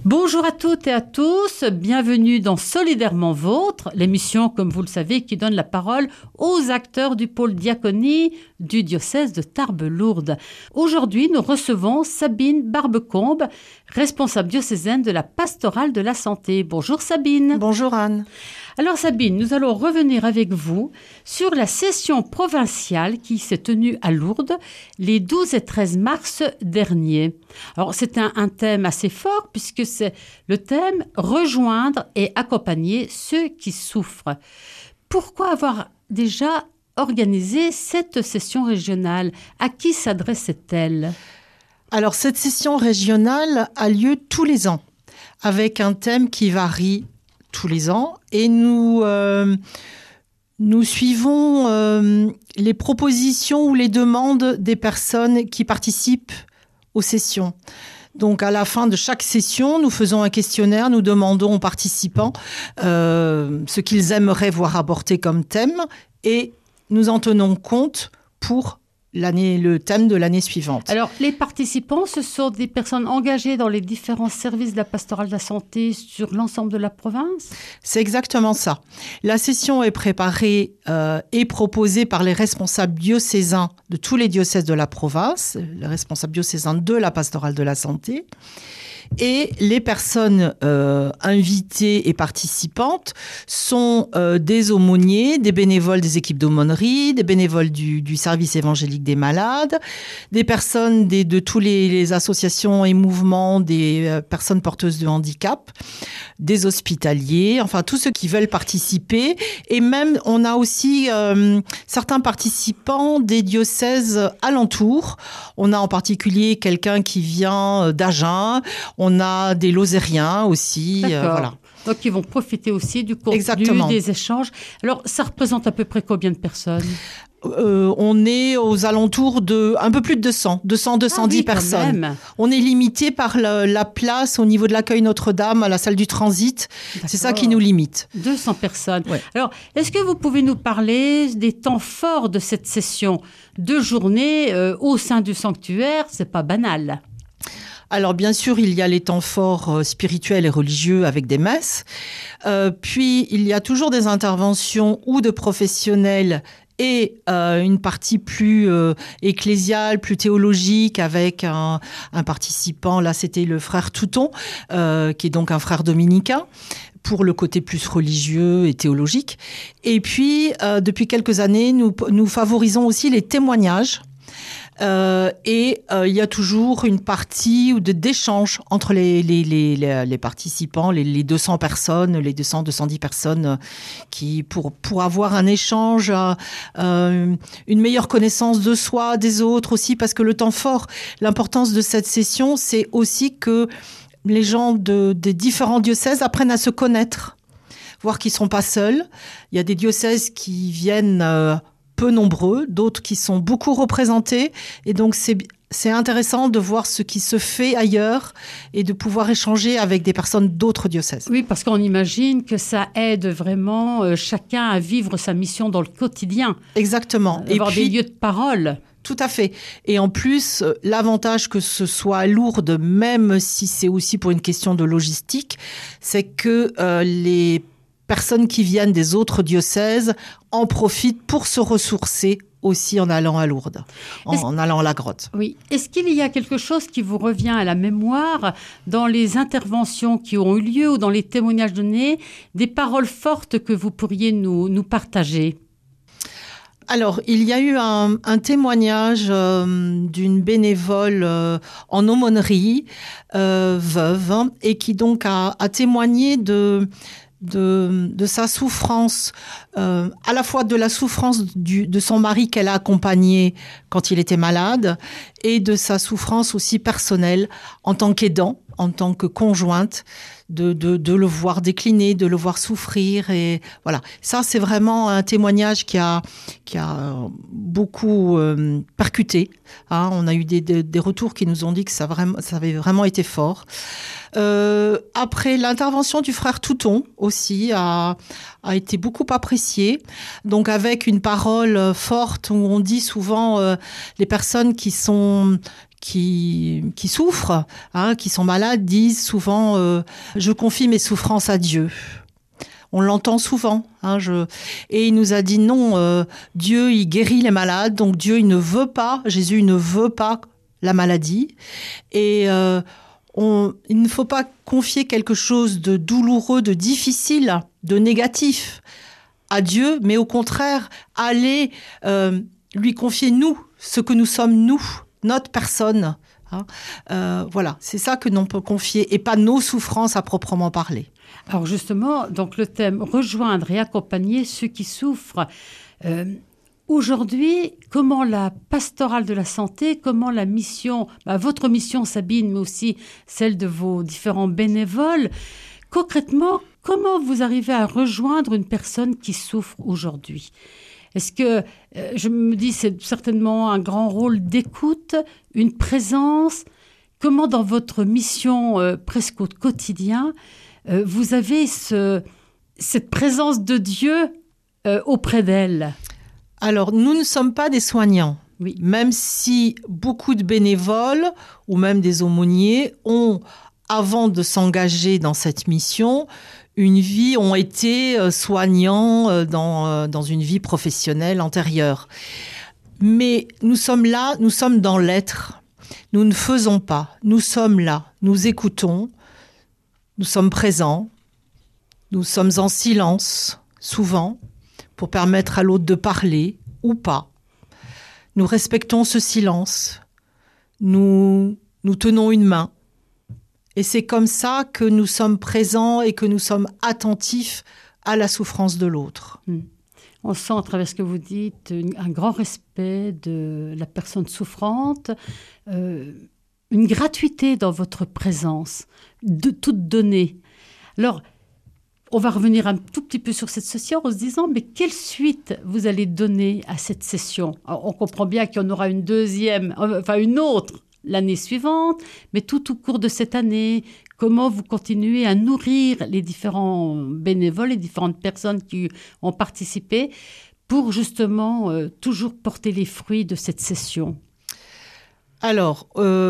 Bonjour à toutes et à tous, bienvenue dans Solidairement Vôtre, l'émission, comme vous le savez, qui donne la parole aux acteurs du pôle diaconie du diocèse de Tarbes-Lourdes. Aujourd'hui, nous recevons Sabine Barbecombe, responsable diocésaine de la pastorale de la santé. Bonjour Sabine. Bonjour Anne. Alors Sabine, nous allons revenir avec vous sur la session provinciale qui s'est tenue à Lourdes les 12 et 13 mars dernier. Alors c'est un thème assez fort puisque c'est le thème « Rejoindre et accompagner ceux qui souffrent ». Pourquoi avoir déjà organisé cette session régionale? À qui s'adressait-elle? Alors cette session régionale a lieu tous les ans avec un thème qui varie tous les ans et nous suivons les propositions ou les demandes des personnes qui participent aux sessions. Donc à la fin de chaque session, nous faisons un questionnaire, nous demandons aux participants ce qu'ils aimeraient voir abordé comme thème et nous en tenons compte pour le thème de l'année suivante. Alors, les participants, ce sont des personnes engagées dans les différents services de la pastorale de la santé sur l'ensemble de la province? C'est exactement ça. La session est préparée et proposée par les responsables diocésains de tous les diocèses de la province, les responsables diocésains de la pastorale de la santé. Et les personnes invitées et participantes sont des aumôniers, des bénévoles des équipes d'aumônerie, des bénévoles du service évangélique des malades, des personnes de tous les associations et mouvements des personnes porteuses de handicap, des hospitaliers, enfin tous ceux qui veulent participer. Et même, on a aussi certains participants des diocèses alentours. On a en particulier quelqu'un qui vient d'Agen. On a des Lozériens aussi. Voilà. Donc, ils vont profiter aussi du contenu, exactement, des échanges. Alors, ça représente à peu près combien de personnes? On est aux alentours de un peu plus de 210 personnes. Même. On est limité par la place au niveau de l'accueil Notre-Dame à la salle du transit. D'accord. C'est ça qui nous limite. 200 personnes. Ouais. Alors, est-ce que vous pouvez nous parler des temps forts de cette session? 2 journées au sein du sanctuaire, c'est pas banal. Alors bien sûr, il y a les temps forts spirituels et religieux avec des messes. Puis il y a toujours des interventions ou de professionnels et une partie plus ecclésiale, plus théologique avec un participant. Là, c'était le frère Touton, qui est donc un frère dominicain, pour le côté plus religieux et théologique. Et puis, depuis quelques années, nous favorisons aussi les témoignages. Il y a toujours une partie d'échange entre les participants, les 200 personnes, les 210 personnes qui pour avoir un échange, une meilleure connaissance de soi, des autres aussi, parce que le temps fort, l'importance de cette session, c'est aussi que les gens des différents diocèses apprennent à se connaître, voir qu'ils sont pas seuls. Il y a des diocèses qui viennent peu nombreux, d'autres qui sont beaucoup représentés. Et donc, c'est intéressant de voir ce qui se fait ailleurs et de pouvoir échanger avec des personnes d'autres diocèses. Oui, parce qu'on imagine que ça aide vraiment chacun à vivre sa mission dans le quotidien. Exactement. Avoir des lieux de parole. Tout à fait. Et en plus, l'avantage que ce soit à Lourdes, même si c'est aussi pour une question de logistique, c'est que les personnes qui viennent des autres diocèses en profitent pour se ressourcer aussi en allant à Lourdes, en allant à la grotte. Oui. Est-ce qu'il y a quelque chose qui vous revient à la mémoire dans les interventions qui ont eu lieu ou dans les témoignages donnés, des paroles fortes que vous pourriez nous partager? Alors, il y a eu un témoignage d'une bénévole en aumônerie, veuve, et qui donc a témoigné de sa souffrance, à la fois de la souffrance de son mari qu'elle a accompagné quand il était malade et de sa souffrance aussi personnelle en tant qu'aidant, en tant que conjointe, de le voir décliner, de le voir souffrir. Et voilà, ça c'est vraiment un témoignage qui a beaucoup percuté. Hein. On a eu des retours qui nous ont dit que ça avait vraiment été fort. Après, l'intervention du frère Touton aussi a été beaucoup appréciée. Donc avec une parole forte où on dit souvent les personnes qui qui souffrent, qui sont malades, disent souvent je confie mes souffrances à Dieu. On l'entend souvent. Et il nous a dit non, Dieu, il guérit les malades, donc Dieu, il ne veut pas, Jésus, il ne veut pas la maladie. Et il ne faut pas confier quelque chose de douloureux, de difficile, de négatif à Dieu, mais au contraire, aller lui confier nous, ce que nous sommes nous, notre personne. Voilà, c'est ça que l'on peut confier et pas nos souffrances à proprement parler. Alors justement, donc le thème « Rejoindre et accompagner ceux qui souffrent ». Aujourd'hui, comment la pastorale de la santé, comment la mission, votre mission Sabine, mais aussi celle de vos différents bénévoles, concrètement, comment vous arrivez à rejoindre une personne qui souffre aujourd'hui ? Est-ce que, je me dis, c'est certainement un grand rôle d'écoute, une présence. Comment dans votre mission presque au quotidien, vous avez cette présence de Dieu auprès d'elle ? Alors, nous ne sommes pas des soignants. Oui. Même si beaucoup de bénévoles ou même des aumôniers ont, avant de s'engager dans cette mission, ont été soignants dans une vie professionnelle antérieure. Mais nous sommes là, nous sommes dans l'être. Nous ne faisons pas. Nous sommes là. Nous écoutons. Nous sommes présents. Nous sommes en silence, souvent, pour permettre à l'autre de parler ou pas. Nous respectons ce silence. Nous tenons une main. Et c'est comme ça que nous sommes présents et que nous sommes attentifs à la souffrance de l'autre. On sent à travers ce que vous dites un grand respect de la personne souffrante, une gratuité dans votre présence, de toute donnée. Alors, on va revenir un tout petit peu sur cette session en se disant, mais quelle suite vous allez donner à cette session ? Alors, on comprend bien qu'il y en aura une autre l'année suivante, mais tout au cours de cette année, comment vous continuez à nourrir les différents bénévoles, les différentes personnes qui ont participé pour justement toujours porter les fruits de cette session ? Alors,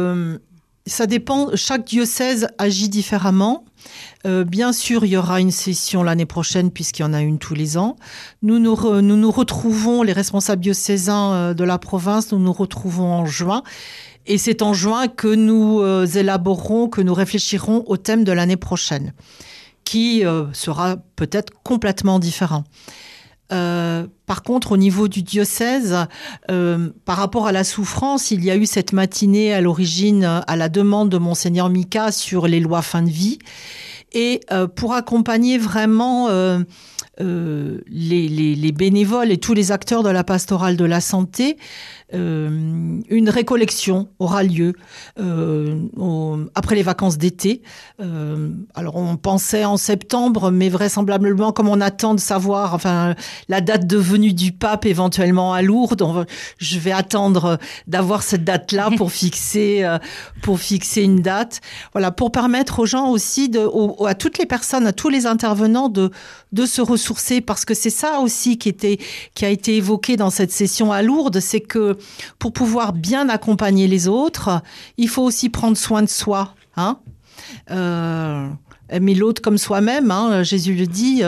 ça dépend, chaque diocèse agit différemment. Bien sûr, il y aura une session l'année prochaine puisqu'il y en a une tous les ans. Nous nous retrouvons, les responsables diocésains de la province, nous nous retrouvons en juin. Et c'est en juin que nous élaborerons, que nous réfléchirons au thème de l'année prochaine, qui sera peut-être complètement différent. Par contre, au niveau du diocèse, par rapport à la souffrance, il y a eu cette matinée à l'origine, à la demande de Monseigneur Mika sur les lois fin de vie. Et pour accompagner vraiment les bénévoles et tous les acteurs de la pastorale de la santé, une récollection aura lieu après les vacances d'été. Alors on pensait en septembre, mais vraisemblablement, comme on attend de savoir la date de venue du pape éventuellement à Lourdes, je vais attendre d'avoir cette date-là pour fixer une date. Voilà, pour permettre aux gens aussi, à toutes les personnes, à tous les intervenants de se ressourcer, parce que c'est ça aussi qui a été évoqué dans cette session à Lourdes, c'est que pour pouvoir bien accompagner les autres, il faut aussi prendre soin de soi. Aimer l'autre comme soi-même, Jésus le dit.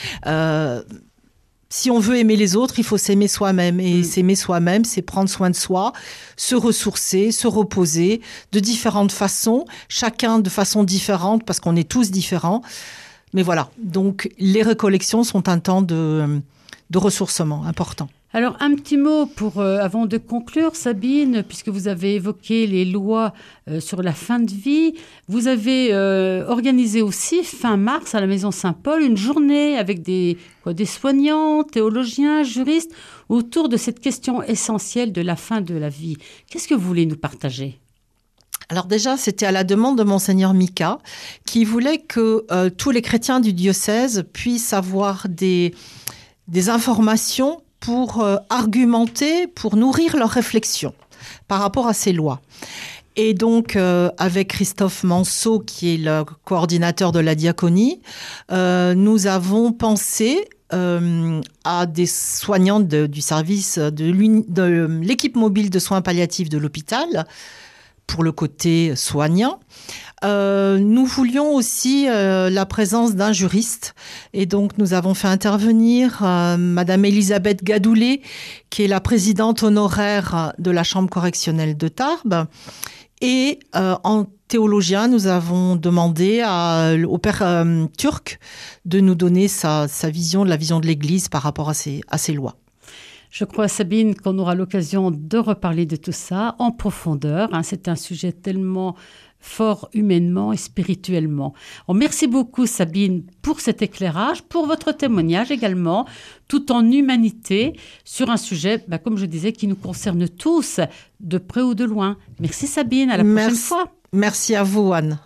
Si on veut aimer les autres, il faut s'aimer soi-même. Et s'aimer soi-même, c'est prendre soin de soi, se ressourcer, se reposer de différentes façons, chacun de façon différente, parce qu'on est tous différents. Mais voilà, donc les récollections sont un temps de ressourcement important. Alors, un petit mot avant de conclure, Sabine, puisque vous avez évoqué les lois sur la fin de vie. Vous avez organisé aussi, fin mars, à la Maison Saint-Paul, une journée avec des soignants, théologiens, juristes, autour de cette question essentielle de la fin de la vie. Qu'est-ce que vous voulez nous partager ? Alors déjà, c'était à la demande de Monseigneur Mika, qui voulait que tous les chrétiens du diocèse puissent avoir des informations pour argumenter, pour nourrir leurs réflexions par rapport à ces lois. Et donc, avec Christophe Manceau, qui est le coordinateur de la diaconie, nous avons pensé à des soignants du service de l'équipe mobile de soins palliatifs de l'hôpital, pour le côté soignant. Nous voulions aussi la présence d'un juriste et donc nous avons fait intervenir Madame Elisabeth Gadoulet, qui est la présidente honoraire de la Chambre correctionnelle de Tarbes. Et en théologien, nous avons demandé au père turc de nous donner sa vision, la vision de l'Église par rapport à ces lois. Je crois, Sabine, qu'on aura l'occasion de reparler de tout ça en profondeur. C'est un sujet tellement fort humainement et spirituellement. Merci beaucoup, Sabine, pour cet éclairage, pour votre témoignage également, tout en humanité, sur un sujet, comme je disais, qui nous concerne tous, de près ou de loin. Merci, Sabine, à la prochaine fois. Merci à vous, Anne.